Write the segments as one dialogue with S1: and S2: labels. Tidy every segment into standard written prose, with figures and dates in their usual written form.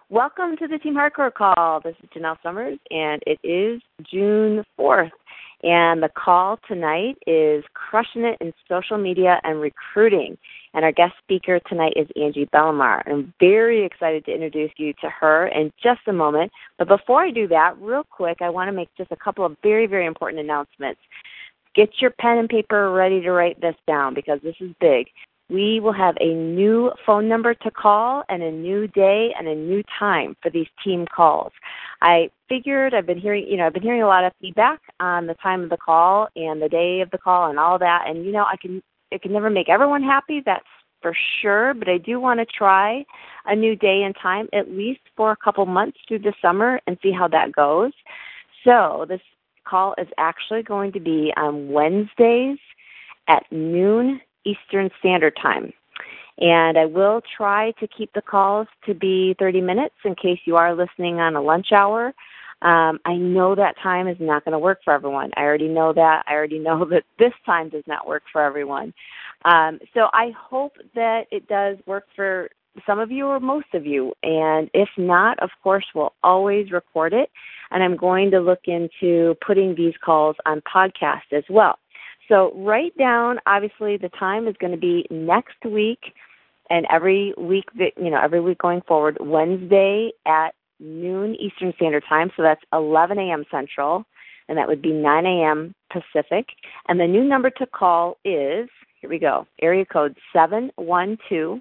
S1: Welcome to the Team Hardcore call. This is Janelle Summers, and it is June 4th. And the call tonight is Crushing It in Social Media and Recruiting. And our guest speaker tonight is Angie Bellemare. I'm very excited to introduce you to her in just a moment. But before I do that, real quick, I want to make just a couple of very, very important announcements. Get your pen and paper ready to write this down because this is big. We will have a new phone number to call and a new day and a new time for these team calls. I figured I've been hearing a lot of feedback on the time of the call and the day of the call and all that. And I can never make everyone happy, that's for sure, but I do want to try a new day and time at least for a couple months through the summer and see how that goes. So this call is actually going to be on Wednesdays at noon Eastern Standard Time. And I will try to keep the calls to be 30 minutes in case you are listening on a lunch hour. I know that time is not going to work for everyone. I already know that. I already know that this time does not work for everyone. So I hope that it does work for some of you or most of you. And if not, of course, we'll always record it. And I'm going to look into putting these calls on podcast as well. So write down, obviously, the time is going to be next week and every week going forward, Wednesday at noon Eastern Standard Time. So that's 11 a.m. Central, and that would be 9 a.m. Pacific. And the new number to call is, here we go, area code 712-832-8320.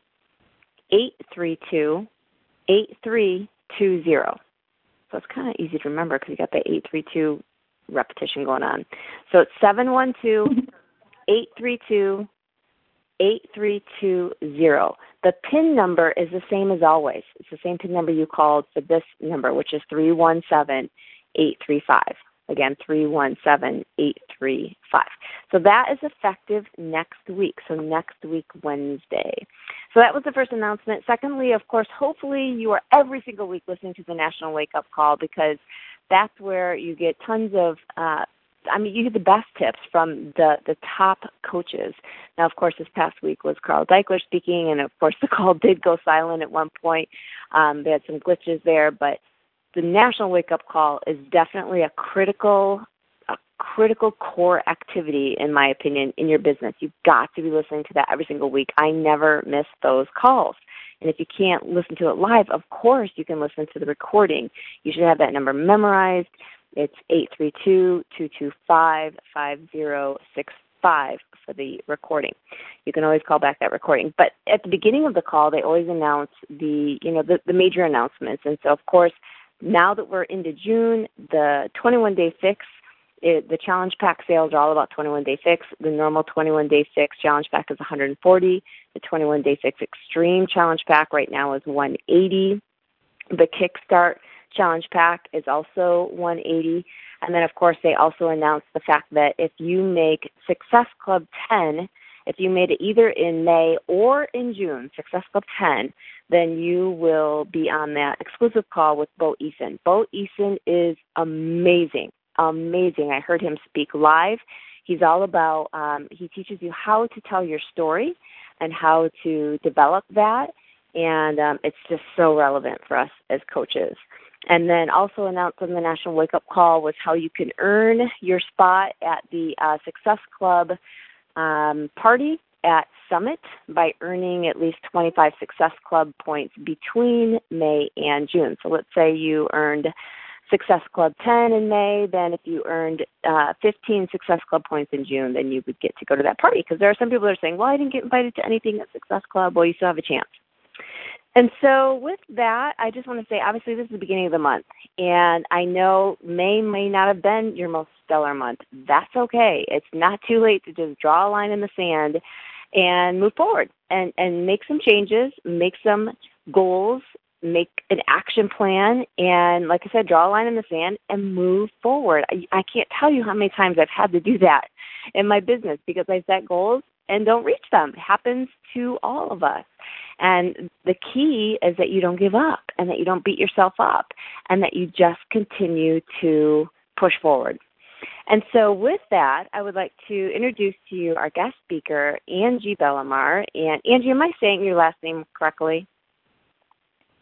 S1: So it's kind of easy to remember because you got the 832 repetition going on. So it's 712-832-8320. The PIN number is the same as always. It's the same PIN number you called for this number, which is 317835. Again, 317835. So that is effective next week, so next week Wednesday. So that was the first announcement. Secondly, of course, hopefully you are every single week listening to the National Wake Up Call because that's where you get tons of, you get the best tips from the top coaches. Now, of course, this past week was Carl Deichler speaking, and of course the call did go silent at one point. They had some glitches there, but the National Wake Up Call is definitely a critical core activity, in my opinion, in your business. You've got to be listening to that every single week. I never miss those calls. And if you can't listen to it live, of course you can listen to the recording. You should have that number memorized. It's 832-225-5065 for the recording. You can always call back that recording. But at the beginning of the call, they always announce the major announcements. And so, of course, now that we're into June, the 21-day fix, the challenge pack sales are all about 21-day fix. The normal 21-day fix challenge pack is $140. The 21-day fix extreme challenge pack right now is $180. The kickstart challenge pack is also $180. And then, of course, they also announced the fact that if you make Success Club 10, if you made it either in May or in June, Success Club 10, then you will be on that exclusive call with Bo Eason. Bo Eason is amazing. Amazing. I heard him speak live. He's all about, he teaches you how to tell your story and how to develop that. And it's just so relevant for us as coaches. And then also announced on the National Wake Up Call was how you can earn your spot at the Success Club party at Summit by earning at least 25 Success Club points between May and June. So let's say you earned Success Club 10 in May, then if you earned 15 Success Club points in June, then you would get to go to that party. Because there are some people that are saying, well, I didn't get invited to anything at Success Club. Well, you still have a chance. And so with that, I just want to say, obviously, this is the beginning of the month. And I know May may not have been your most stellar month. That's okay. It's not too late to just draw a line in the sand and move forward and make some changes, make some goals, make an action plan, and like I said, draw a line in the sand and move forward. I can't tell you how many times I've had to do that in my business because I set goals and don't reach them. It happens to all of us. And the key is that you don't give up and that you don't beat yourself up and that you just continue to push forward. And so with that, I would like to introduce to you our guest speaker, Angie Bellemare. And Angie, am I saying your last name correctly?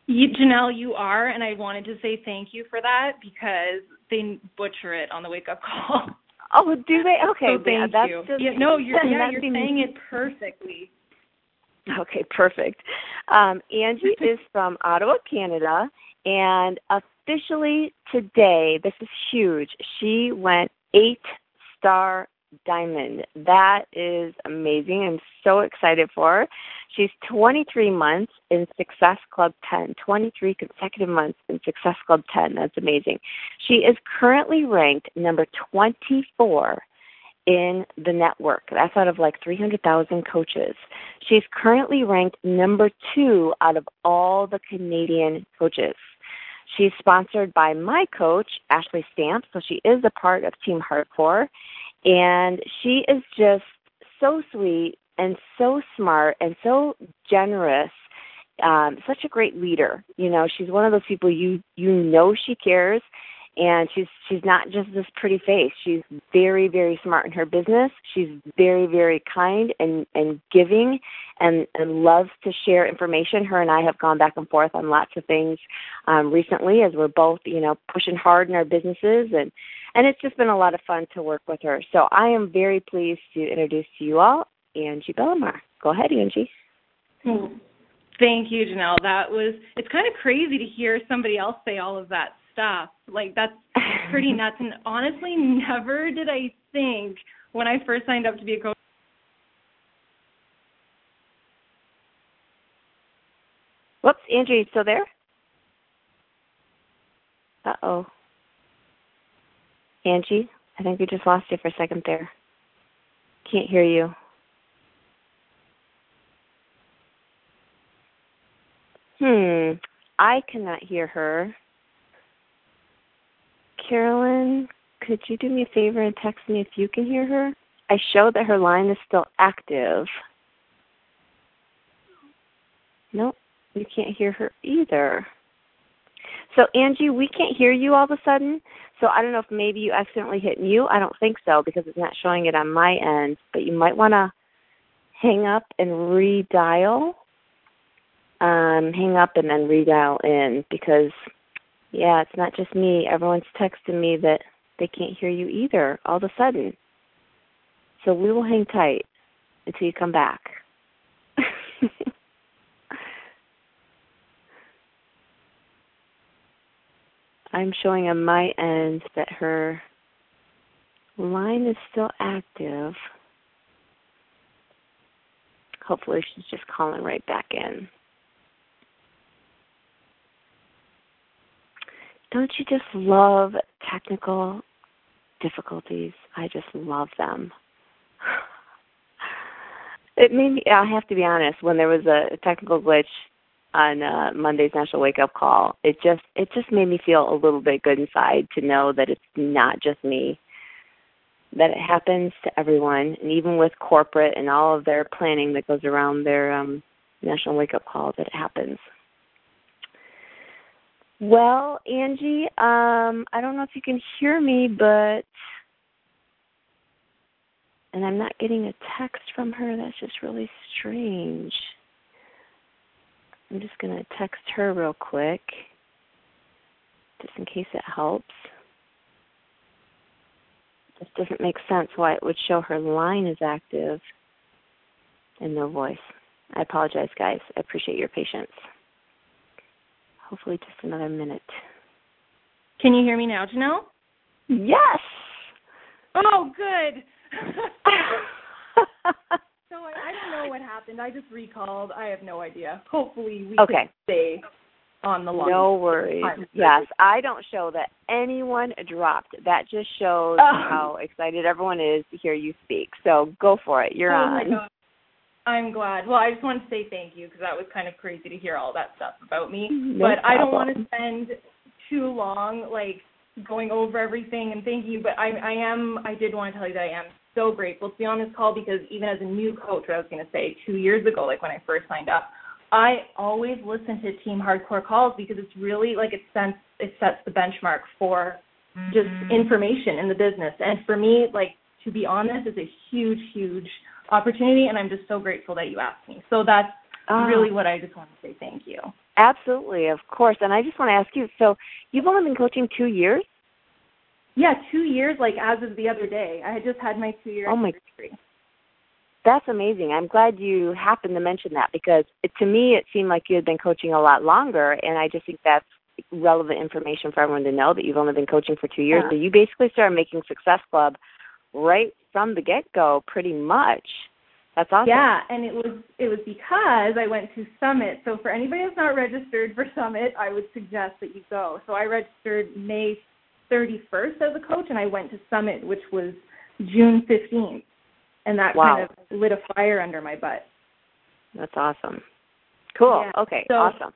S2: Janelle, you are, and I wanted to say thank you for that because they butcher it on the wake-up call.
S1: Oh, do they? Okay.
S2: So thank you.
S1: Just,
S2: you're saying it perfectly.
S1: Okay, perfect. Angie is from Ottawa, Canada, and officially today, this is huge, she went 8-star diamond. That is amazing. I'm so excited for her. She's 23 months in Success Club 10, 23 consecutive months in Success Club 10. That's amazing. She is currently ranked number 24 in the network. That's out of like 300,000 coaches. She's currently ranked number 2 out of all the Canadian coaches. She's sponsored by my coach, Ashley Stamp, so she is a part of Team Hardcore, and she is just so sweet and so smart and so generous, such a great leader. You know, she's one of those people you know she cares, and she's not just this pretty face. She's very, very smart in her business. She's very, very kind and giving and loves to share information. Her and I have gone back and forth on lots of things recently as we're both, you know, pushing hard in our businesses, and it's just been a lot of fun to work with her. So I am very pleased to introduce to you all Angie Bellemare. Go ahead, Angie.
S2: Thank you, Janelle. It's kind of crazy to hear somebody else say all of that stuff. Like, that's pretty nuts. And honestly, never did I think when I first signed up to be a coach.
S1: Whoops, Angie, you still there? Uh-oh. Angie, I think we just lost you for a second there. Can't hear you. I cannot hear her. Carolyn, could you do me a favor and text me if you can hear her? I show that her line is still active. Nope, we can't hear her either. So, Angie, we can't hear you all of a sudden. So I don't know if maybe you accidentally hit mute. I don't think so because it's not showing it on my end. But you might want to hang up and redial. Hang up and then redial in because, yeah, it's not just me. Everyone's texting me that they can't hear you either all of a sudden. So we will hang tight until you come back. I'm showing on my end that her line is still active. Hopefully she's just calling right back in. Don't you just love technical difficulties? I just love them. It made me, I have to be honest, when there was a technical glitch on Monday's National Wake Up Call, it just made me feel a little bit good inside to know that it's not just me, that it happens to everyone, and even with corporate and all of their planning that goes around their National Wake Up Call, that it happens. Well, Angie, I don't know if you can hear me, and I'm not getting a text from her. That's just really strange. I'm just going to text her real quick, just in case it helps. This doesn't make sense why it would show her line is active and no voice. I apologize, guys. I appreciate your patience. Hopefully just another minute.
S2: Can you hear me now, Janelle?
S1: Yes.
S2: Oh, good. So I don't know what happened. I just recalled. I have no idea. Hopefully we can stay on the line.
S1: No worries. Yes, I don't show that anyone dropped. That just shows how excited everyone is to hear you speak. So go for it. You're on.
S2: My God. I'm glad. Well, I just wanted to say thank you because that was kind of crazy to hear all that stuff about me.
S1: No
S2: but
S1: problem.
S2: I don't want to spend too long, going over everything and thank you. But I did want to tell you that I am so grateful to be on this call because even as a new coach, I was going to say 2 years ago, when I first signed up, I always listen to Team Hardcore calls because it's really, it sets the benchmark for just information in the business. And for me, to be honest, it's a huge, huge opportunity, and I'm just so grateful that you asked me. So that's really what I just want to say thank you.
S1: Absolutely, of course. And I just want to ask you, so you've only been coaching 2 years?
S2: Yeah, 2 years, like as of the other day. I had just had my 2-year anniversary.
S1: That's amazing. I'm glad you happened to mention that because to me it seemed like you had been coaching a lot longer, and I just think that's relevant information for everyone to know that you've only been coaching for 2 years.
S2: Yeah.
S1: So you basically started making Success Club right from the get-go pretty much. That's awesome.
S2: Yeah, and it was because I went to Summit. So for anybody that's not registered for Summit, I would suggest that you go. So I registered May 31st as a coach, and I went to Summit, which was June 15th. And that kind of lit a fire under my butt.
S1: That's awesome. Cool.
S2: Yeah.
S1: Okay,
S2: so,
S1: awesome.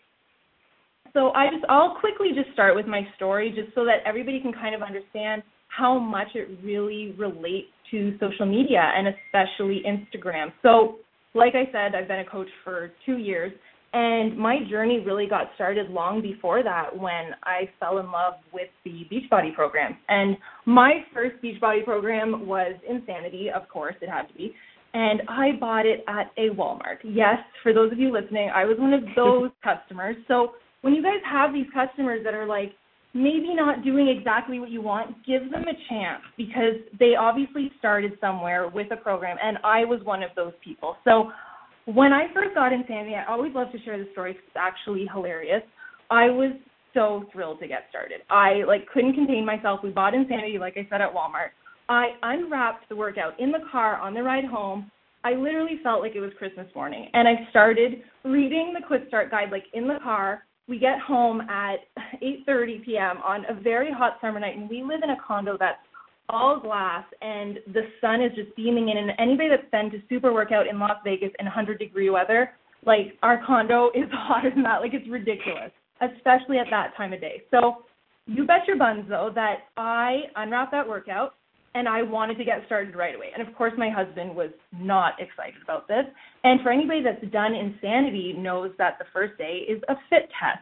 S2: So I'll quickly just start with my story just so that everybody can kind of understand how much it really relates to social media and especially Instagram. So like I said, I've been a coach for 2 years, and my journey really got started long before that when I fell in love with the Beachbody program. And my first Beachbody program was Insanity, of course, it had to be. And I bought it at a Walmart. Yes, for those of you listening, I was one of those customers. So when you guys have these customers that are like, maybe not doing exactly what you want, give them a chance because they obviously started somewhere with a program, and I was one of those people. So when I first got Insanity, I always love to share the story because it's actually hilarious. I was so thrilled to get started. I couldn't contain myself. We bought Insanity, like I said, at Walmart. I unwrapped the workout in the car on the ride home. I literally felt like it was Christmas morning, and I started reading the Quick Start Guide in the car. We get home at 8:30 p.m. on a very hot summer night, and we live in a condo that's all glass, and the sun is just beaming in. And anybody that's been to Super Workout in Las Vegas in 100-degree weather, our condo is hotter than that. It's ridiculous, especially at that time of day. So you bet your buns, though, that I unwrapped that workout, and I wanted to get started right away. And, of course, my husband was not excited about this. And for anybody that's done Insanity knows that the first day is a fit test.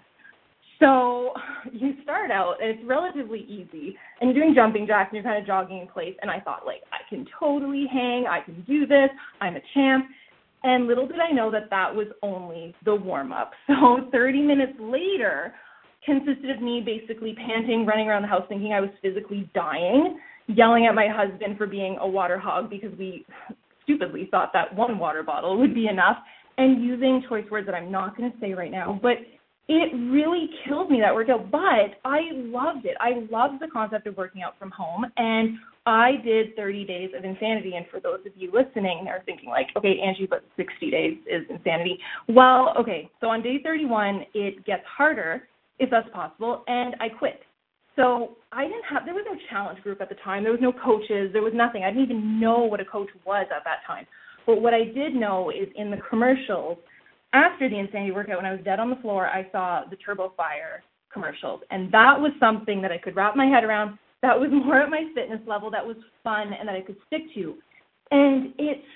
S2: So you start out, and it's relatively easy, and you're doing jumping jacks, and you're kind of jogging in place. And I thought, I can totally hang. I can do this. I'm a champ. And little did I know that that was only the warm-up. So 30 minutes later consisted of me basically panting, running around the house thinking I was physically dying, yelling at my husband for being a water hog because we stupidly thought that one water bottle would be enough, and using choice words that I'm not going to say right now. But it really killed me, that workout, but I loved it. I loved the concept of working out from home, and I did 30 days of Insanity. And for those of you listening are thinking okay, Angie, but 60 days is Insanity. Well, okay, so on day 31, it gets harder, if that's possible, and I quit. So there was no challenge group at the time. There was no coaches. There was nothing. I didn't even know what a coach was at that time. But what I did know is in the commercials, after the Insanity workout, when I was dead on the floor, I saw the Turbo Fire commercials. And that was something that I could wrap my head around. That was more at my fitness level. That was fun and that I could stick to. And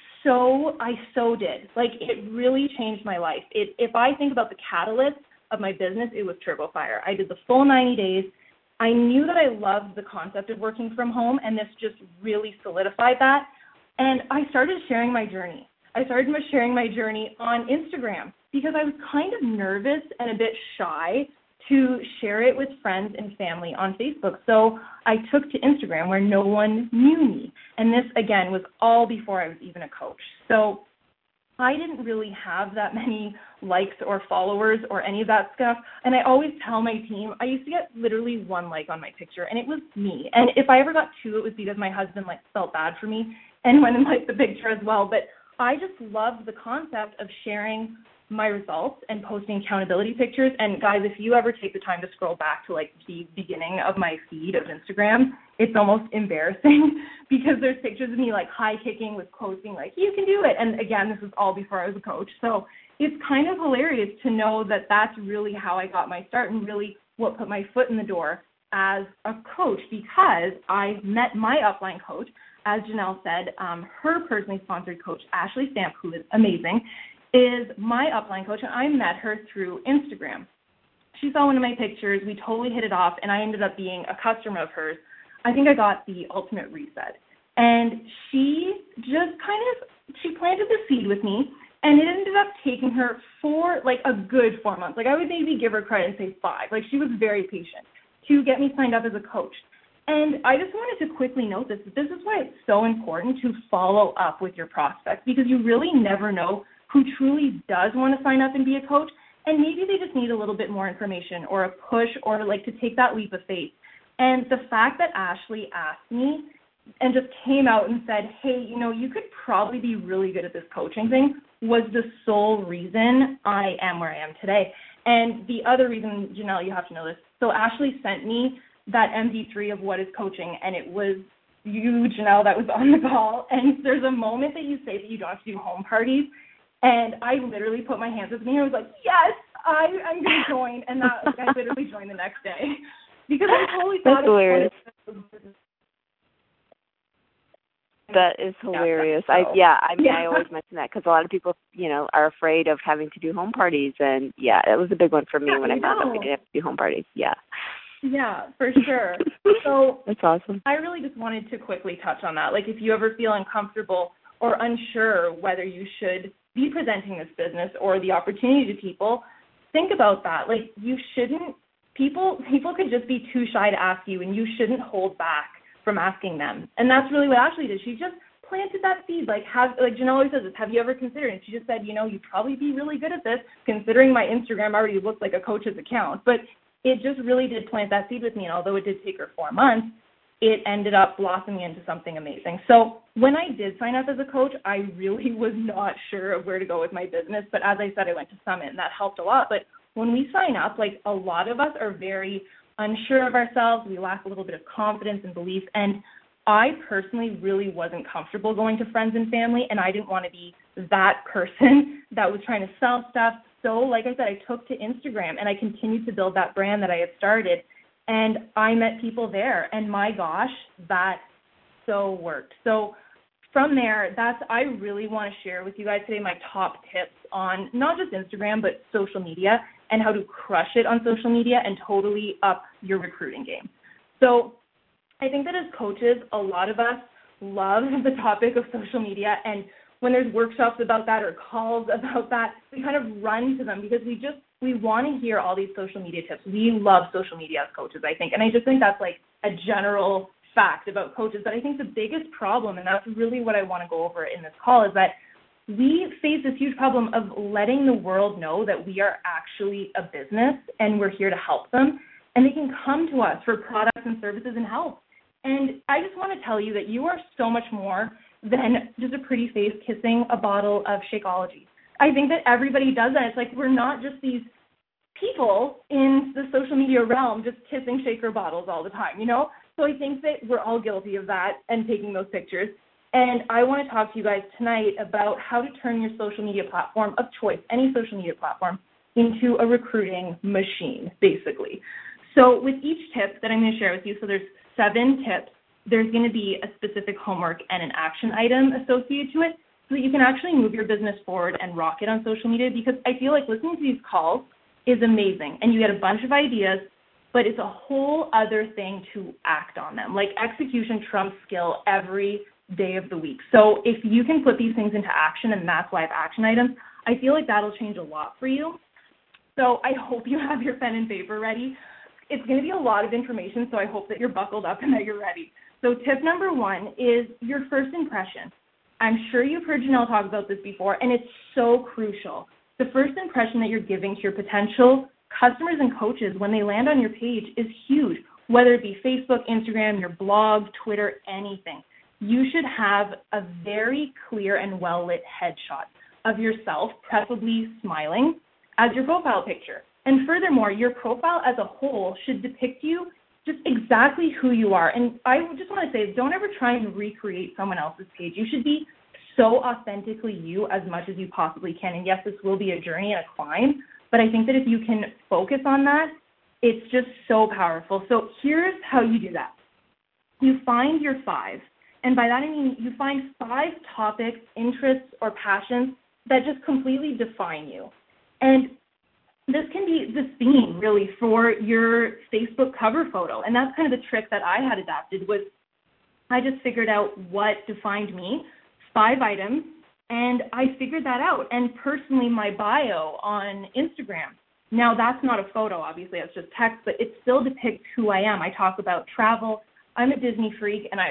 S2: I so did. It really changed my life. If I think about the catalyst of my business, it was Turbo Fire. I did the full 90 days. I knew that I loved the concept of working from home, and this just really solidified that. And I started sharing my journey. I started sharing my journey on Instagram because I was kind of nervous and a bit shy to share it with friends and family on Facebook. So I took to Instagram where no one knew me. And this, again, was all before I was even a coach. So I didn't really have that many likes or followers or any of that stuff. And I always tell my team, I used to get literally 1 like on my picture, and it was me. And if I ever got 2, it was because my husband felt bad for me and went and liked the picture as well. But I just loved the concept of sharing my results and posting accountability pictures. And guys, if you ever take the time to scroll back to the beginning of my feed of Instagram, it's almost embarrassing because there's pictures of me high kicking with quotes being you can do it. And again, this was all before I was a coach. So it's kind of hilarious to know that that's really how I got my start and really what put my foot in the door as a coach, because I met my upline coach, as Janelle said, her personally sponsored coach, Ashley Stamp, who is amazing, is my upline coach, and I met her through Instagram. She saw one of my pictures, we totally hit it off, and I ended up being a customer of hers. I think I got the Ultimate Reset. And she just she planted the seed with me, And it ended up taking her a good 4 months. Like, I would maybe give her credit and say 5. Like, she was very patient to get me signed up as a coach. And I just wanted to quickly note this. This is why it's so important to follow up with your prospects, because you really never know who truly does want to sign up and be a coach. And maybe they just need a little bit more information or a push or like to take that leap of faith. And the fact that Ashley asked me and just came out and said, hey, you could probably be really good at this coaching thing was the sole reason I am where I am today. And the other reason, Janelle, you have to know this. So Ashley sent me that MP3 of what is coaching, and it was you, Janelle, that was on the call. And there's a moment that you say that you don't have to do home parties. And I literally put my hands up in the air. I was like, yes, I'm going to join. And I literally joined the next day because I totally thought
S1: That's hilarious. That is
S2: Yeah,
S1: hilarious.
S2: so.
S1: I always mention that because a lot of people, are afraid of having to do home parties. And, it was a big one for me when I found out we didn't have to do home parties. Yeah.
S2: Yeah, for sure. So
S1: that's awesome.
S2: I really just wanted to quickly touch on that. Like, if you ever feel uncomfortable or unsure whether you should be presenting this business or the opportunity to people, think about that. Like, you shouldn't, people could just be too shy to ask you, and you shouldn't hold back from asking them. And that's really what Ashley did. She just planted that seed. Like Janelle always says this, have you ever considered? And she just said, you'd probably be really good at this, considering my Instagram already looks like a coach's account. But it just really did plant that seed with me. And although it did take her 4 months, it ended up blossoming into something amazing. So when I did sign up as a coach, I really was not sure of where to go with my business. But as I said, I went to Summit, and that helped a lot. But when we sign up, like, a lot of us are very unsure of ourselves. We lack a little bit of confidence and belief. And I personally really wasn't comfortable going to friends and family, and I didn't want to be that person that was trying to sell stuff. So like I said, I took to Instagram, and I continued to build that brand that I had started. And I met people there, and my gosh, that so worked. So from there, I really want to share with you guys today my top tips on not just Instagram, but social media and how to crush it on social media and totally up your recruiting game. So I think that as coaches, a lot of us love the topic of social media, and when there's workshops about that or calls about that, we kind of run to them because we want to hear all these social media tips. We love social media as coaches, I think, and I just think that's like a general fact about coaches. But I think the biggest problem, and that's really what I want to go over in this call, is that we face this huge problem of letting the world know that we are actually a business and we're here to help them, and they can come to us for products and services and help. And I just want to tell you that you are so much more than just a pretty face kissing a bottle of Shakeology. I think that everybody does that. It's like we're not just these people in the social media realm just kissing shaker bottles all the time, So I think that we're all guilty of that and taking those pictures. And I want to talk to you guys tonight about how to turn your social media platform of choice, any social media platform, into a recruiting machine, basically. So with each tip that I'm going to share with you, so there's 7 tips, there's going to be a specific homework and an action item associated to it so that you can actually move your business forward and rock it on social media, because I feel like listening to these calls is amazing and you get a bunch of ideas, but it's a whole other thing to act on them. Like, execution trumps skill every day of the week. So if you can put these things into action, and that's why I have action items, I feel like that'll change a lot for you. So I hope you have your pen and paper ready. It's going to be a lot of information, so I hope that you're buckled up and that you're ready. So tip number 1 is your first impression. I'm sure you've heard Janelle talk about this before, and it's so crucial. The first impression that you're giving to your potential customers and coaches when they land on your page is huge, whether it be Facebook, Instagram, your blog, Twitter, anything. You should have a very clear and well-lit headshot of yourself, preferably smiling, as your profile picture. And furthermore, your profile as a whole should depict you just exactly who you are. And I just want to say, don't ever try and recreate someone else's page. You should be so authentically you as much as you possibly can. And yes, this will be a journey and a climb, but I think that if you can focus on that, it's just so powerful. So here's how you do that. You find your 5. And by that I mean you find 5 topics, interests, or passions that just completely define you. And this can be the theme, really, for your Facebook cover photo. And that's kind of the trick that I had adapted was I just figured out what defined me, 5 items, And I figured that out. And personally, my bio on Instagram, now that's not a photo, obviously, that's just text, but it still depicts who I am. I talk about travel. I'm a Disney freak, and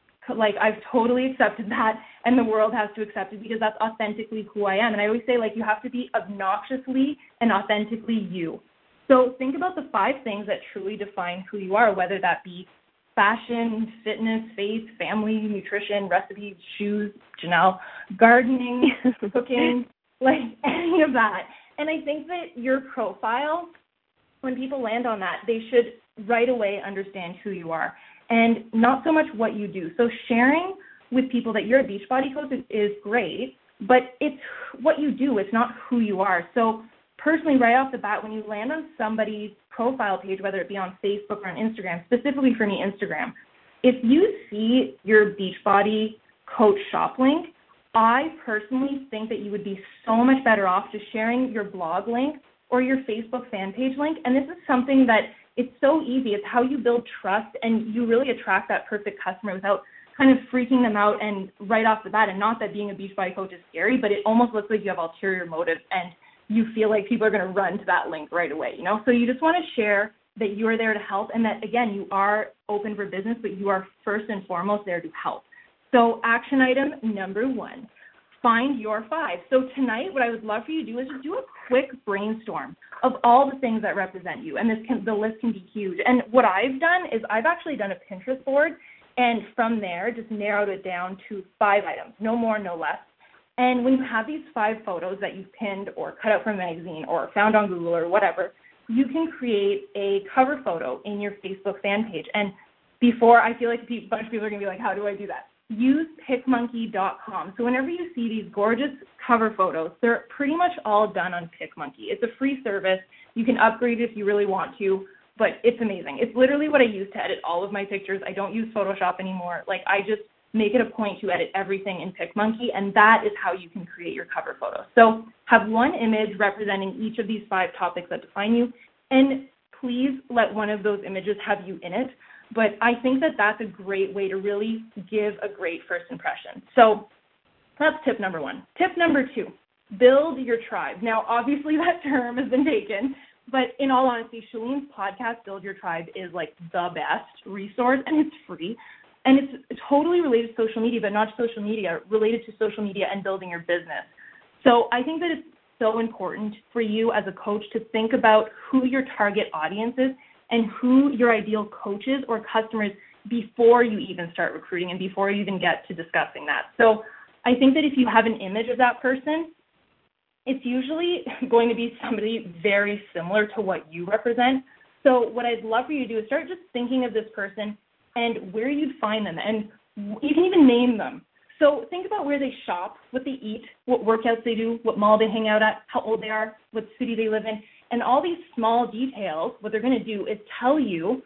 S2: I've totally accepted that, and the world has to accept it because that's authentically who I am. And I always say, like, you have to be obnoxiously and authentically you. So think about the 5 things that truly define who you are, whether that be fashion, fitness, faith, family, nutrition, recipes, shoes, Janelle, gardening, cooking, like any of that. And I think that your profile, when people land on that, they should right away understand who you are and not so much what you do. So sharing with people that you're a Beachbody coach is great, but it's what you do. It's not who you are. So personally, right off the bat, when you land on somebody's profile page, whether it be on Facebook or on Instagram, specifically for me, Instagram, if you see your Beachbody coach shop link, I personally think that you would be so much better off just sharing your blog link or your Facebook fan page link. And this is something that it's so easy. It's how you build trust, and you really attract that perfect customer without kind of freaking them out and right off the bat. And not that being a Beachbody coach is scary, but it almost looks like you have ulterior motives and you feel like people are going to run to that link right away, you know? So you just want to share that you are there to help and that, again, you are open for business, but you are first and foremost there to help. So action item number 1, find your 5. So tonight, what I would love for you to do is just do a quick brainstorm of all the things that represent you, and the list can be huge. And what I've done is I've actually done a Pinterest board, and from there just narrowed it down to 5 items, no more, no less. And when you have these 5 photos that you've pinned or cut out from a magazine or found on Google or whatever, you can create a cover photo in your Facebook fan page. And before, I feel like a bunch of people are going to be like, how do I do that? Use PicMonkey.com. So whenever you see these gorgeous cover photos, they're pretty much all done on PicMonkey. It's a free service. You can upgrade it if you really want to, but it's amazing. It's literally what I use to edit all of my pictures. I don't use Photoshop anymore. Like, I just make it a point to edit everything in PicMonkey, and that is how you can create your cover photo. So have one image representing each of these 5 topics that define you, and please let one of those images have you in it. But I think that that's a great way to really give a great first impression. So that's tip number 1. Tip number 2, build your tribe. Now, obviously that term has been taken, but in all honesty, Shalene's podcast, Build Your Tribe, is like the best resource, and it's free. And it's totally related to social media, but not social media, related to social media and building your business. So I think that it's so important for you as a coach to think about who your target audience is and who your ideal coaches or customers before you even start recruiting and before you even get to discussing that. So I think that if you have an image of that person, it's usually going to be somebody very similar to what you represent. So what I'd love for you to do is start just thinking of this person and where you'd find them, and you can even name them. So think about where they shop, what they eat, what workouts they do, what mall they hang out at, how old they are, what city they live in, and all these small details. What they're going to do is tell you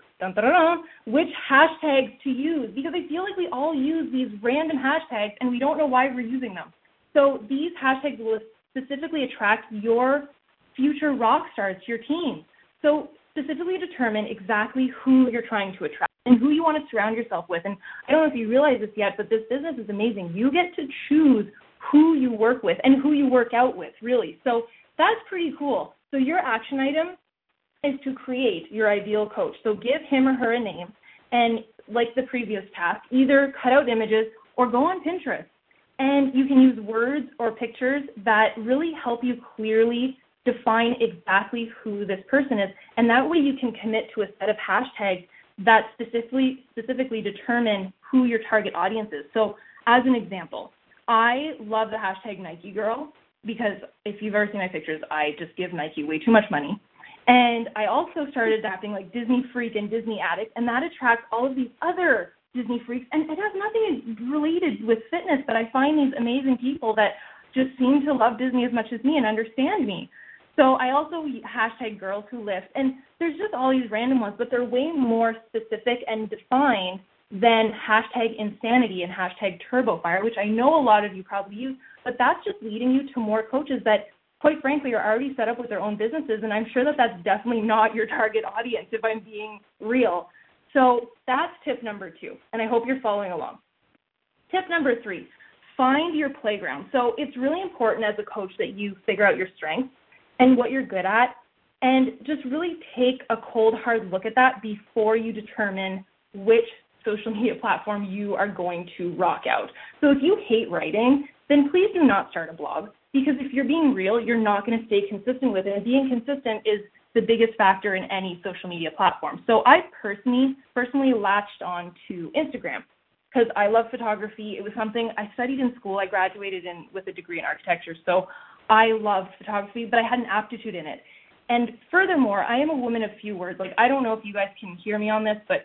S2: which hashtags to use, because I feel like we all use these random hashtags and we don't know why we're using them. So these hashtags will specifically attract your future rock stars to your team. So specifically determine exactly who you're trying to attract and who you want to surround yourself with. And I don't know if you realize this yet, but this business is amazing. You get to choose who you work with and who you work out with, really. So that's pretty cool. So your action item is to create your ideal coach. So give him or her a name, and like the previous task, either cut out images or go on Pinterest. And you can use words or pictures that really help you clearly define exactly who this person is. And that way you can commit to a set of hashtags that specifically determine who your target audience is. So as an example, I love the hashtag Nike Girl, because if you've ever seen my pictures, I just give Nike way too much money. And I also started adapting like Disney Freak and Disney Addict, and that attracts all of these other Disney freaks. And it has nothing related with fitness, but I find these amazing people that just seem to love Disney as much as me and understand me. So I also hashtag Girls Who Lift, and there's just all these random ones, but they're way more specific and defined than hashtag Insanity and hashtag TurboFire, which I know a lot of you probably use, but that's just leading you to more coaches that, quite frankly, are already set up with their own businesses, and I'm sure that that's definitely not your target audience, if I'm being real. So that's tip number 2, and I hope you're following along. Tip number 3, find your playground. So it's really important as a coach that you figure out your strengths and what you're good at, and just really take a cold, hard look at that before you determine which social media platform you are going to rock out. So if you hate writing, then please do not start a blog, because if you're being real, you're not going to stay consistent with it. And being consistent is the biggest factor in any social media platform. So I personally latched on to Instagram because I love photography. It was something I studied in school. I graduated with a degree in architecture. So I loved photography, but I had an aptitude in it. And furthermore, I am a woman of few words. Like, I don't know if you guys can hear me on this, but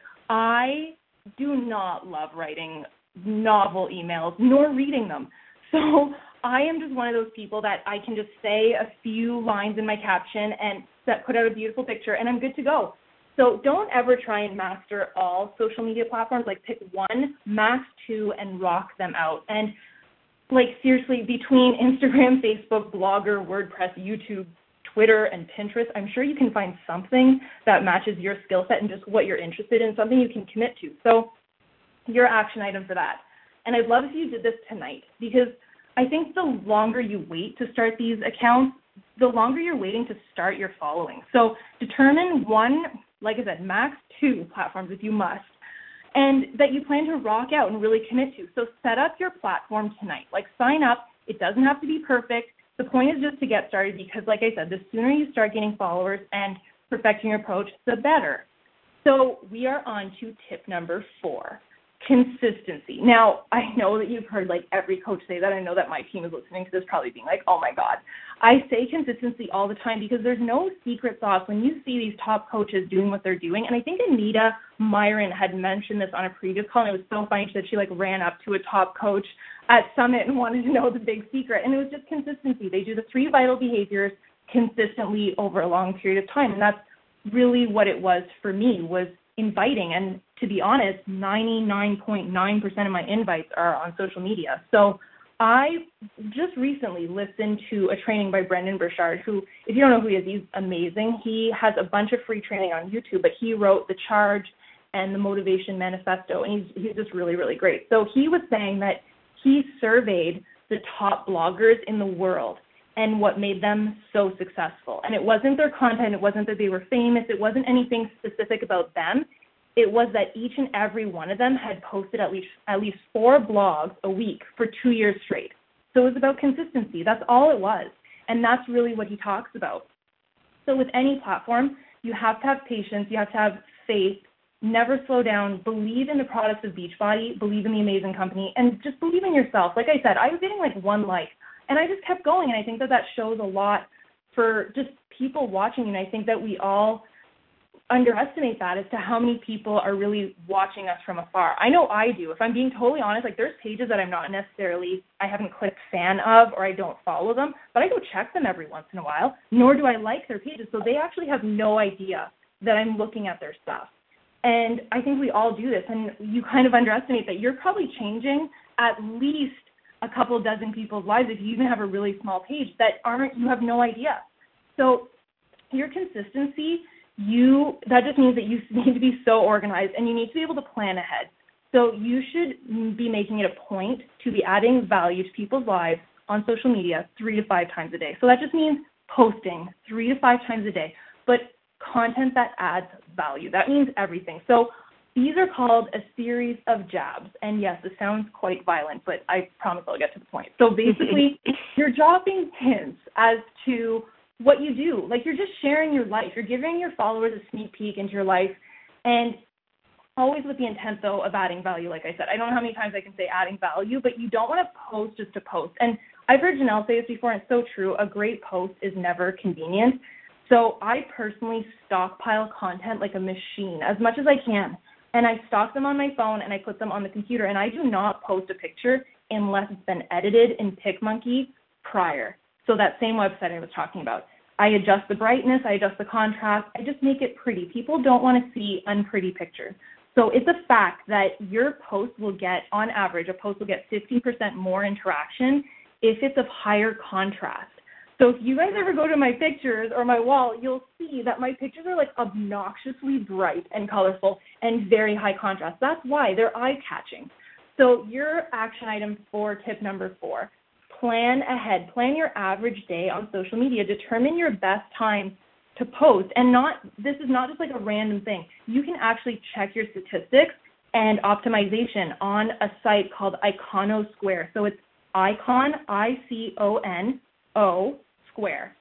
S2: I do not love writing novel emails nor reading them. So I am just one of those people that I can just say a few lines in my caption and put out a beautiful picture, and I'm good to go. So don't ever try and master all social media platforms. Like, pick one, max two, and rock them out. And, like, seriously, between Instagram, Facebook, Blogger, WordPress, YouTube, Twitter, and Pinterest, I'm sure you can find something that matches your skill set and just what you're interested in, something you can commit to. So your action item for that. And I'd love if you did this tonight, because I think the longer you wait to start these accounts, the longer you're waiting to start your following. So determine one, like I said, max two platforms if you must, and that you plan to rock out and really commit to. So set up your platform tonight. Like, sign up. It doesn't have to be perfect. The point is just to get started, because, like I said, the sooner you start getting followers and perfecting your approach, the better. So we are on to tip number 4. Consistency. Now, I know that you've heard like every coach say that. I know that my team is listening to this probably being like, oh my God. I say consistency all the time because there's no secret sauce when you see these top coaches doing what they're doing. And I think Anita Myron had mentioned this on a previous call, and it was so funny. She said she like ran up to a top coach at Summit and wanted to know the big secret. And it was just consistency. They do the 3 vital behaviors consistently over a long period of time. And that's really what it was for me, was inviting. And to be honest, 99.9% of my invites are on social media. So I just recently listened to a training by Brendan Burchard, who, if you don't know who he is, he's amazing. He has a bunch of free training on YouTube, but he wrote The Charge and the Motivation Manifesto, and he's just really, really great. So he was saying that he surveyed the top bloggers in the world and what made them so successful. And it wasn't their content, it wasn't that they were famous, it wasn't anything specific about them. It was that each and every one of them had posted at least 4 blogs a week for 2 years straight. So it was about consistency. That's all it was. And that's really what he talks about. So with any platform, you have to have patience, you have to have faith, never slow down, believe in the products of Beachbody, believe in the amazing company, and just believe in yourself. Like I said, I was getting like 1 like, and I just kept going, and I think that shows a lot for just people watching, and I think that we all underestimate that as to how many people are really watching us from afar. I know I do. If I'm being totally honest, like there's pages that I'm not necessarily, I haven't clicked fan of, or I don't follow them, but I go check them every once in a while, nor do I like their pages. So they actually have no idea that I'm looking at their stuff. And I think we all do this, and you kind of underestimate that you're probably changing at least a couple dozen people's lives if you even have a really small page that you have no idea. So your consistency, that just means that you need to be so organized, and you need to be able to plan ahead. So you should be making it a point to be adding value to people's lives on social media 3 to 5 times a day. So that just means posting 3 to 5 times a day, but content that adds value. That means everything. So these are called a series of jabs. And yes, it sounds quite violent, but I promise I'll get to the point. So basically, you're dropping hints as to what you do. Like, you're just sharing your life. You're giving your followers a sneak peek into your life, and always with the intent, though, of adding value. Like I said, I don't know how many times I can say adding value, but you don't want to post just to post. And I've heard Janelle say this before, and it's so true. A great post is never convenient. So I personally stockpile content like a machine as much as I can. And I stock them on my phone, and I put them on the computer. And I do not post a picture unless it's been edited in PicMonkey prior. So that same website I was talking about. I adjust the brightness, I adjust the contrast, I just make it pretty. People don't want to see unpretty pictures. So it's a fact that your post will get, on average, a post will get 50% more interaction if it's of higher contrast. So if you guys ever go to my pictures or my wall, you'll see that my pictures are like obnoxiously bright and colorful and very high contrast. That's why they're eye-catching. So your action item for tip number 4, plan ahead. Plan your average day on social media. Determine your best time to post. And this is not just like a random thing. You can actually check your statistics and optimization on a site called Iconosquare. So it's Icon, I-C-O-N-O, Square,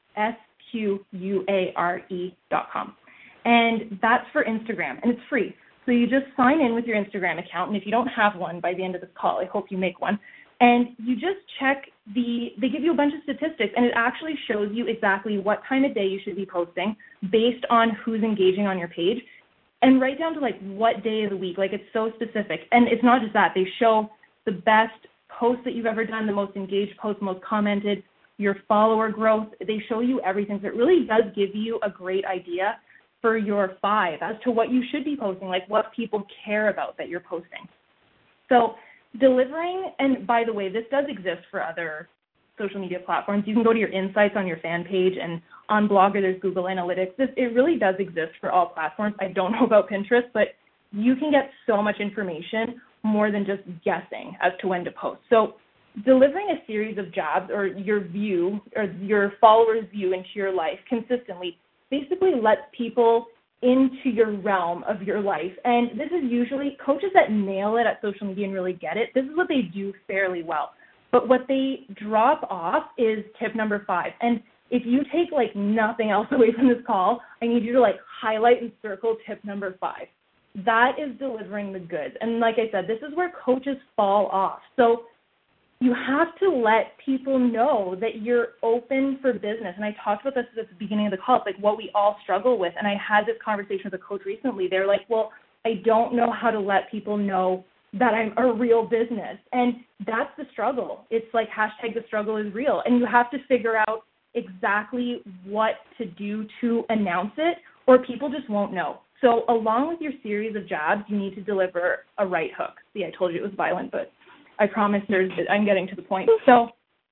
S2: SQUARE.com. And that's for Instagram, and it's free. So you just sign in with your Instagram account, and if you don't have one by the end of this call, I hope you make one. And you just check they give you a bunch of statistics, and it actually shows you exactly what time of day you should be posting based on who's engaging on your page, and right down to like what day of the week. Like, it's so specific. And it's not just that. They show the best posts that you've ever done, the most engaged posts, most commented, your follower growth. They show you everything. So it really does give you a great idea for your 5 as to what you should be posting, like what people care about that you're posting. So delivering, and by the way, this does exist for other social media platforms. You can go to your insights on your fan page, and on Blogger there's Google Analytics. It really does exist for all platforms. I don't know about Pinterest, but you can get so much information more than just guessing as to when to post. So delivering a series of jobs, or your view, or your followers' view into your life consistently, basically lets people into your realm of your life. And this is usually coaches that nail it at social media and really get it. This is what they do fairly well. But what they drop off is tip number 5. And if you take like nothing else away from this call, I need you to like highlight and circle tip number 5. That is delivering the goods. And like I said, this is where coaches fall off. So you have to let people know that you're open for business. And I talked about this at the beginning of the call. It's like what we all struggle with. And I had this conversation with a coach recently. They're like, well, I don't know how to let people know that I'm a real business. And that's the struggle. It's like hashtag the struggle is real. And you have to figure out exactly what to do to announce it, or people just won't know. So along with your series of jobs, you need to deliver a right hook. See, I told you it was violent, but I promise I'm getting to the point. So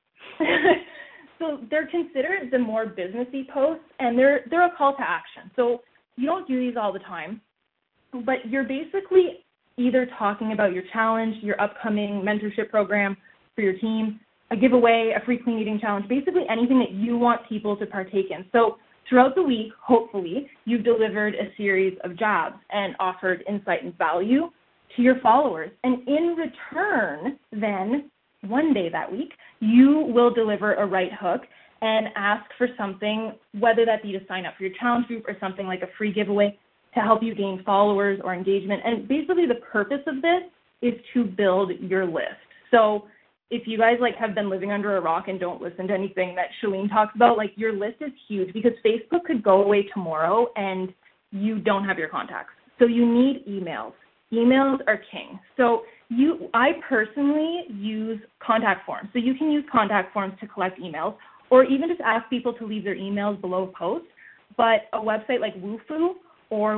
S2: so they're considered the more businessy posts, and they're a call to action. So you don't do these all the time, but you're basically either talking about your challenge, your upcoming mentorship program for your team, a giveaway, a free clean eating challenge, basically anything that you want people to partake in. So throughout the week, hopefully, you've delivered a series of jobs and offered insight and value to your followers. And in return, then, one day that week, you will deliver a right hook and ask for something, whether that be to sign up for your challenge group or something like a free giveaway to help you gain followers or engagement. And basically the purpose of this is to build your list. So if you guys have been living under a rock and don't listen to anything that Shalene talks about, your list is huge, because Facebook could go away tomorrow and you don't have your contacts. So you need emails. Emails are king. So I personally use contact forms. So you can use contact forms to collect emails, or even just ask people to leave their emails below posts. But a website like Wufoo or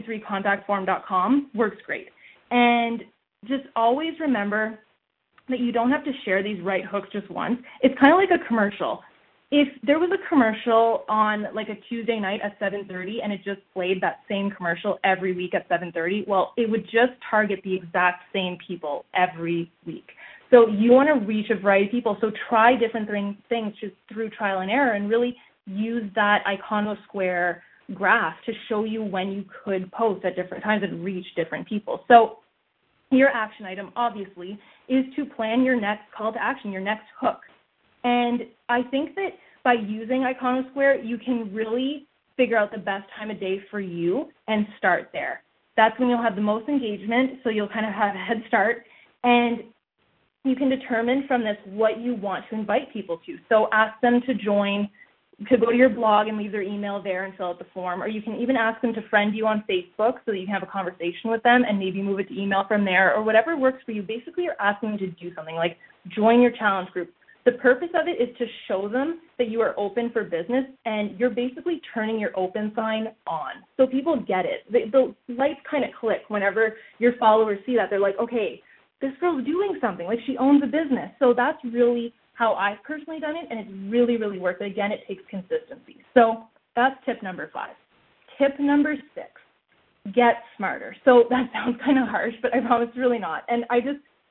S2: 123contactform.com works great. And just always remember that you don't have to share these right hooks just once. It's kind of like a commercial. If there was a commercial on a Tuesday night at 7:30 and it just played that same commercial every week at 7:30, well, it would just target the exact same people every week. So you want to reach a variety of people. So try different things just through trial and error, and really use that Iconosquare graph to show you when you could post at different times and reach different people. So your action item, obviously, is to plan your next call to action, your next hook. And I think that by using Iconosquare, you can really figure out the best time of day for you and start there. That's when you'll have the most engagement, so you'll kind of have a head start. And you can determine from this what you want to invite people to. So ask them to join, to go to your blog and leave their email there and fill out the form. Or you can even ask them to friend you on Facebook so that you can have a conversation with them and maybe move it to email from there, or whatever works for you. Basically, you're asking them to do something like join your challenge group. The purpose of it is to show them that you are open for business, and you're basically turning your open sign on. So people get it. The lights kind of click whenever your followers see that. They're like, okay, this girl's doing something. She owns a business. So that's really how I've personally done it, and it's really, really worked. But again, it takes consistency. So that's tip number 5. Tip number 6, get smarter. So that sounds kind of harsh, but I promise it's really not. And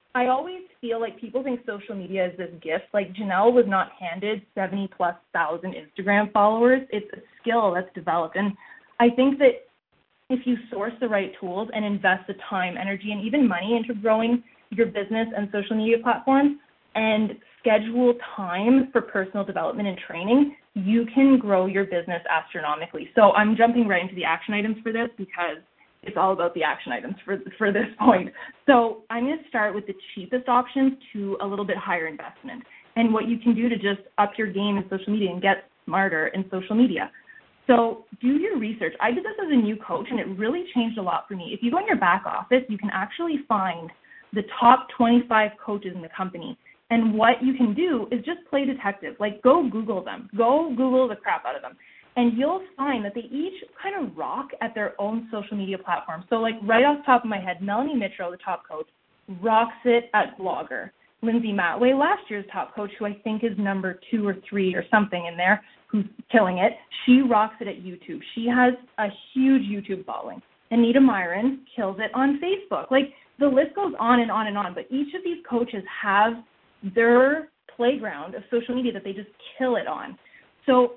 S2: I always feel like people think social media is this gift. Like Janelle was not handed 70,000+ Instagram followers. It's a skill that's developed. And I think that if you source the right tools and invest the time, energy, and even money into growing your business and social media platforms and schedule time for personal development and training, you can grow your business astronomically. So I'm jumping right into the action items for this because it's all about the action items for this point. So I'm going to start with the cheapest options to a little bit higher investment and what you can do to just up your game in social media and get smarter in social media. So do your research. I did this as a new coach, and it really changed a lot for me. If you go in your back office, you can actually find the top 25 coaches in the company. And what you can do is just play detective. Like, go Google them. Go Google the crap out of them. And you'll find that they each kind of rock at their own social media platform. So, like, right off the top of my head, Melanie Mitchell, the top coach, rocks it at Blogger. Lindsay Matway, last year's top coach, who I think is number 2 or 3 or something in there, who's killing it, she rocks it at YouTube. She has a huge YouTube following. Anita Myron kills it on Facebook. Like, the list goes on and on and on, but each of these coaches have their playground of social media that they just kill it on. So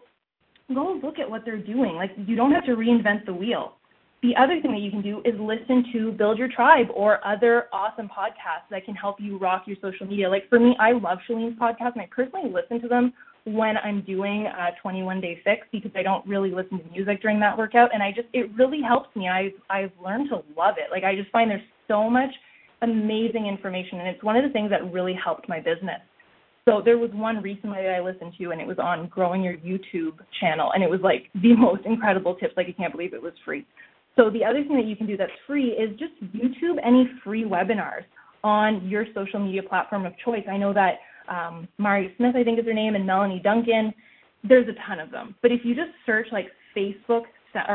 S2: go look at what they're doing. Like, you don't have to reinvent the wheel. The other thing that you can do is listen to Build Your Tribe or other awesome podcasts that can help you rock your social media. Like, for me, I love Shalene's podcast, and I personally listen to them when I'm doing a 21-day fix because I don't really listen to music during that workout, and it really helps me. I've learned to love it. Like, I just find there's so much amazing information, and it's one of the things that really helped my business. So there was one recently that I listened to, and it was on growing your YouTube channel, and it was like the most incredible tips. Like, I can't believe it was free. So the other thing that you can do that's free is just YouTube any free webinars on your social media platform of choice. I know that Mari Smith, I think is her name, and Melanie Duncan, there's a ton of them. But if you just search like Facebook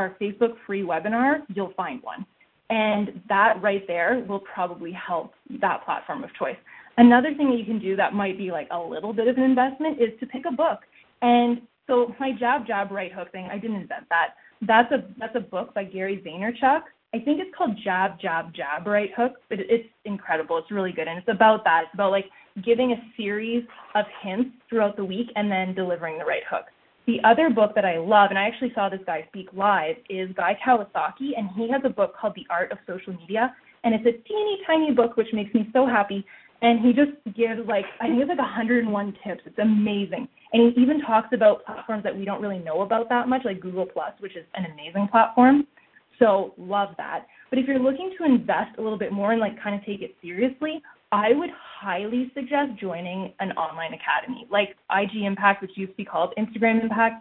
S2: free webinar, you'll find one. And that right there will probably help that platform of choice. Another thing that you can do that might be like a little bit of an investment is to pick a book. And so my jab, right hook thing, I didn't invent that. That's a book by Gary Vaynerchuk. I think it's called Jab, Right Hook, but it's incredible. It's really good. And it's about that. It's about like giving a series of hints throughout the week and then delivering the right hook. The other book that I love, and I actually saw this guy speak live, is Guy Kawasaki, and he has a book called The Art of Social Media, and it's a teeny tiny book which makes me so happy, and he just gives I think it's 101 tips. It's amazing. And he even talks about platforms that we don't really know about that much, like Google+, which is an amazing platform. So love that. But if you're looking to invest a little bit more and kind of take it seriously, I would highly suggest joining an online academy like IG Impact, which used to be called Instagram Impact,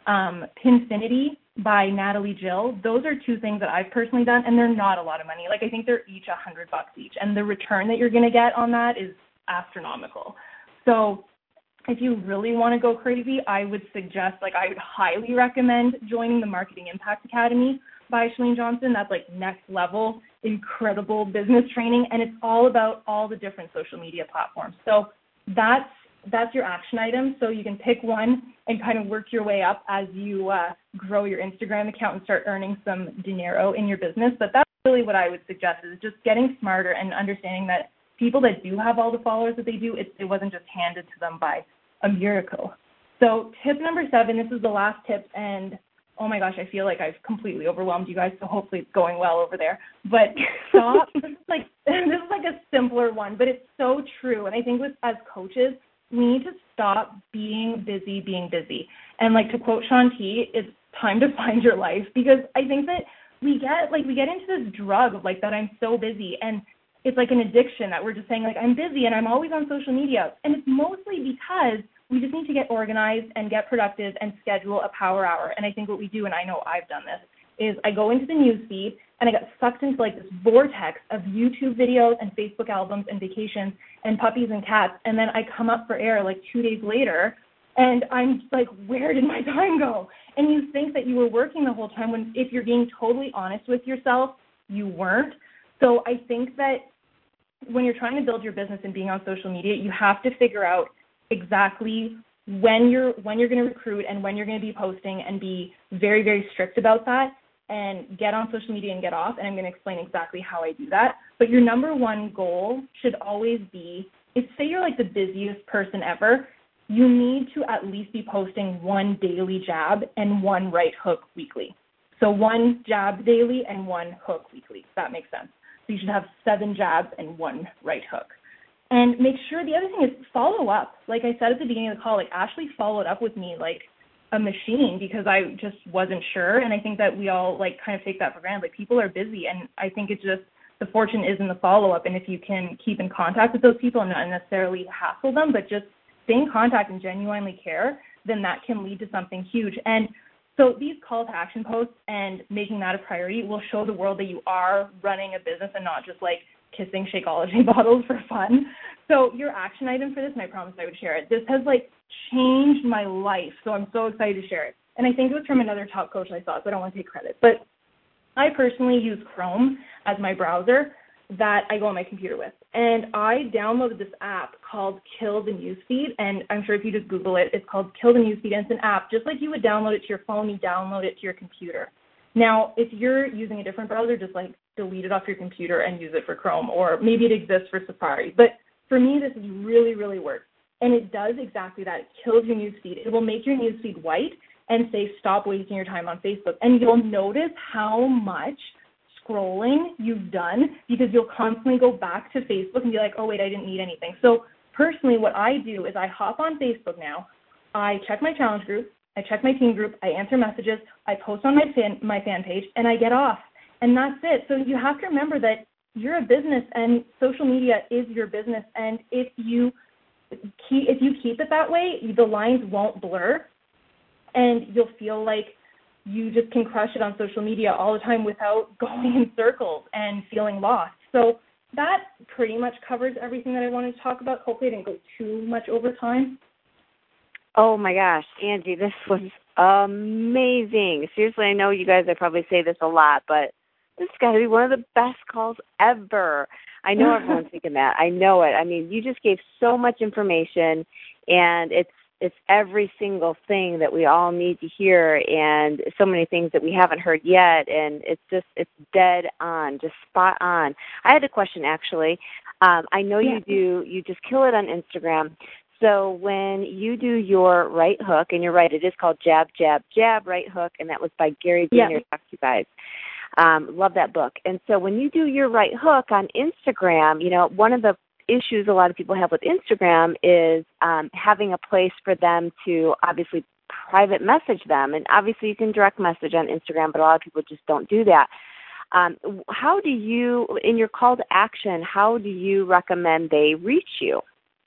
S2: Pinfinity by Natalie Jill. Those are 2 things that I've personally done, and they're not a lot of money. I think they're each $100 each, and the return that you're going to get on that is astronomical. So if you really want to go crazy, I would suggest, I would highly recommend joining the Marketing Impact Academy by Chalene Johnson. That's next level, incredible business training, and it's all about all the different social media platforms. So that's your action item. So you can pick one and kind of work your way up as you grow your Instagram account and start earning some dinero in your business. But that's really what I would suggest, is just getting smarter and understanding that people that do have all the followers that they do, it wasn't just handed to them by a miracle. So tip number 7, this is the last tip, and oh my gosh, I feel like I've completely overwhelmed you guys, so hopefully it's going well over there. But stop. This is a simpler one, but it's so true. And I think as coaches, we need to stop being busy. And to quote Shaun T, it's time to find your life, because I think that we get into this drug of that I'm so busy, and it's like an addiction that we're just saying I'm busy and I'm always on social media. And it's mostly because we just need to get organized and get productive and schedule a power hour. And I think what we do, and I know I've done this, is I go into the news feed and I get sucked into this vortex of YouTube videos and Facebook albums and vacations and puppies and cats. And then I come up for air 2 days later and I'm where did my time go? And you think that you were working the whole time when, if you're being totally honest with yourself, you weren't. So I think that when you're trying to build your business and being on social media, you have to figure out exactly when you're going to recruit and when you're going to be posting, and be very, very strict about that. and get on social media and get off, and I'm going to explain exactly how I do that. But your number one goal should always be, if say you're like the busiest person ever, you need to at least be posting one daily jab and one right hook weekly. So one jab daily and one hook weekly, if that makes sense. So you should have 7 jabs and 1 right hook. And make sure, the other thing is follow up. Like I said at the beginning of the call, like Ashley followed up with me like a machine because I just wasn't sure. And I think that we all like kind of take that for granted. Like people are busy, and I think it's just the fortune is in the follow-up. And if you can keep in contact with those people and not necessarily hassle them, but just stay in contact and genuinely care, then that can lead to something huge. And so these call to action posts and making that a priority will show the world that you are running a business and not just like kissing Shakeology bottles for fun. So your action item for this, and I promised I would share it, this has like changed my life. So I'm so excited to share it. And I think it was from another top coach I saw, so I don't want to take credit. But I personally use Chrome as my browser that I go on my computer with. And I downloaded this app called Kill the Newsfeed, and I'm sure if you just Google it, it's called Kill the Newsfeed, and it's an app. Just like you would download it to your phone, you download it to your computer. Now, if you're using a different browser, just like delete it off your computer and use it for Chrome, or maybe it exists for Safari. But for me, this has really, really worked. And it does exactly that. It kills your newsfeed. It will make your newsfeed white and say, stop wasting your time on Facebook. And you'll notice how much scrolling you've done because you'll constantly go back to Facebook and be like, oh, wait, I didn't need anything. So personally, what I do is I hop on Facebook now. I check my challenge group. I check my team group. I answer messages. I post on my fan page, and I get off. And that's it. So you have to remember that you're a business, and social media is your business. And if you keep it that way, the lines won't blur, and you'll feel like you just can crush it on social media all the time without going in circles and feeling lost. So that pretty much covers everything that I wanted to talk about. Hopefully I didn't go too much over time.
S1: Oh, my gosh, Angie, this was amazing. Seriously, I know you guys, I probably say this a lot, but this has got to be one of the best calls ever. I know everyone's thinking that. I know it. I mean, you just gave so much information, and it's every single thing that we all need to hear, and so many things that we haven't heard yet, and it's dead on, just spot on. I had a question, actually. I know you just kill it on Instagram. So when you do your right hook, and you're right, it is called Jab, Jab, Jab, Right Hook, and that was by Gary Vaynerchuk, you guys. Love that book. And so when you do your right hook on Instagram, you know, one of the issues a lot of people have with Instagram is having a place for them to obviously private message them. And obviously you can direct message on Instagram, but a lot of people just don't do that. How do you, in your call to action, how do you recommend they reach you?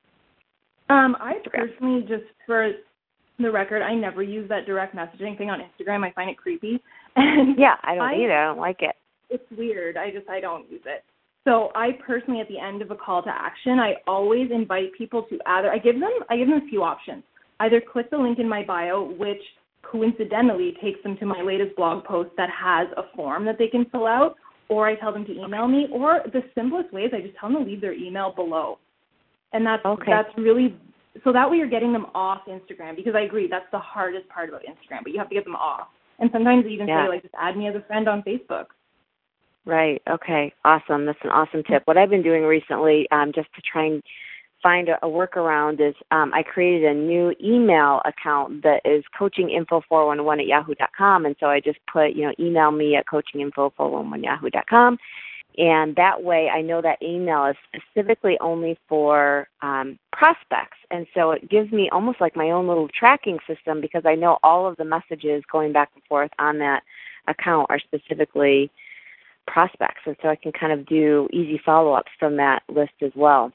S2: I personally, just for the record, I never use that direct messaging thing on Instagram. I find it creepy. And
S1: yeah, I don't either. I don't like it.
S2: It's weird. I don't use it. So I personally, at the end of a call to action, I always invite people to either, I give them a few options. Either click the link in my bio, which coincidentally takes them to my latest blog post that has a form that they can fill out, or I tell them to email me, or the simplest way is I just tell them to leave their email below. And that's really, so that way you're getting them off Instagram, because I agree, that's the hardest part about Instagram, but you have to get them off. And sometimes they even say, like, just add me as a friend on Facebook.
S1: Right. Okay. Awesome. That's an awesome tip. What I've been doing recently, just to try and find a workaround, is I created a new email account that is coachinginfo411@yahoo.com. And so I just put, email me at coachinginfo411@yahoo.com. And that way I know that email is specifically only for prospects. And so it gives me almost like my own little tracking system, because I know all of the messages going back and forth on that account are specifically prospects. And so I can kind of do easy follow-ups from that list as well.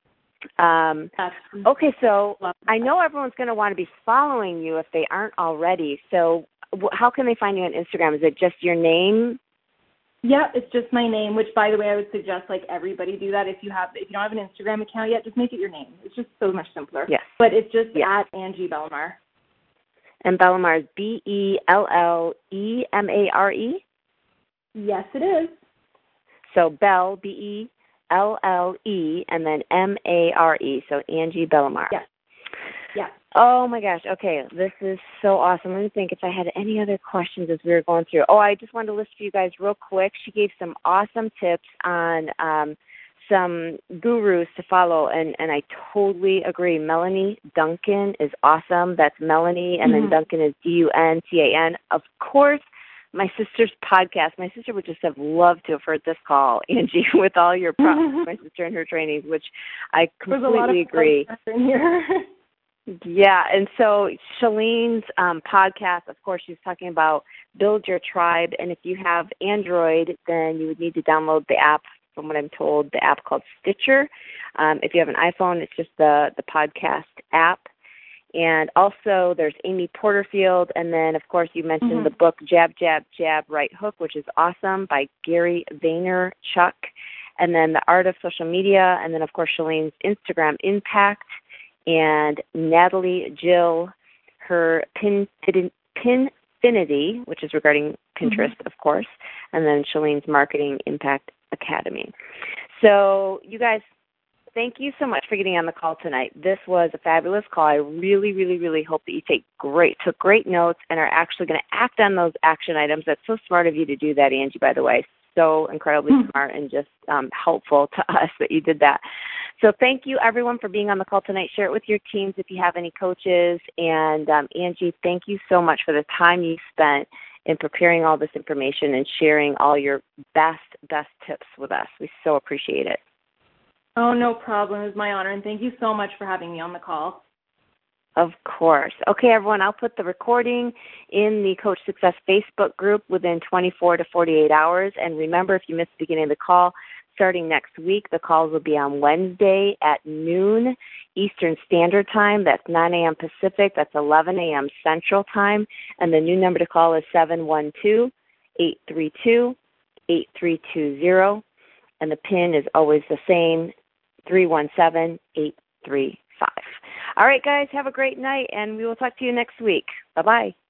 S1: Okay, so I know everyone's going to want to be following you if they aren't already. So how can they find you on Instagram? Is it just your name?
S2: Yeah, it's just my name, which, by the way, I would suggest like everybody do that. If you don't have an Instagram account yet, just make it your name. It's just so much simpler.
S1: Yes.
S2: But it's just at Angie Bellemare.
S1: And Bellemare is Bellemare?
S2: Yes, it is.
S1: So Bell, Belle, and then Mare. So Angie Bellemare.
S2: Yes. Yeah.
S1: Oh my gosh. Okay. This is so awesome. Let me think if I had any other questions as we were going through. Oh, I just wanted to list for you guys real quick. She gave some awesome tips on some gurus to follow, and I totally agree. Melanie Duncan is awesome. That's Melanie, and then Duncan is Duncan. Of course, my sister's podcast. My sister would just have loved to have heard this call, Angie, with all your props to my sister and her trainings, which I completely agree.
S2: In here.
S1: Yeah, and so Shalene's podcast, of course, she's talking about Build Your Tribe, and if you have Android, then you would need to download the app, from what I'm told, the app called Stitcher. If you have an iPhone, it's just the podcast app. And also there's Amy Porterfield, and then, of course, you mentioned the book Jab, Jab, Jab, Right Hook, which is awesome, by Gary Vaynerchuk, and then The Art of Social Media, and then, of course, Shalene's Instagram Impact, and Natalie Jill, her Pinfinity, which is regarding Pinterest, of course, and then Shalene's Marketing Impact Academy. So you guys, thank you so much for getting on the call tonight. This was a fabulous call. I really, really, really hope that you took great notes and are actually going to act on those action items. That's so smart of you to do that, Angie, by the way. So incredibly smart and just helpful to us that you did that. So thank you, everyone, for being on the call tonight. Share it with your teams if you have any coaches. And Angie, thank you so much for the time you spent in preparing all this information and sharing all your best tips with us. We so appreciate it.
S2: Oh, no problem. It was my honor, and thank you so much for having me on the call.
S1: Of course. Okay, everyone, I'll put the recording in the Coach Success Facebook group within 24 to 48 hours. And remember, if you missed the beginning of the call, starting next week, the calls will be on Wednesday at noon Eastern Standard Time. That's 9 a.m. Pacific. That's 11 a.m. Central Time. And the new number to call is 712-832-8320. And the PIN is always the same, 317-835. All right, guys, have a great night, and we will talk to you next week. Bye-bye.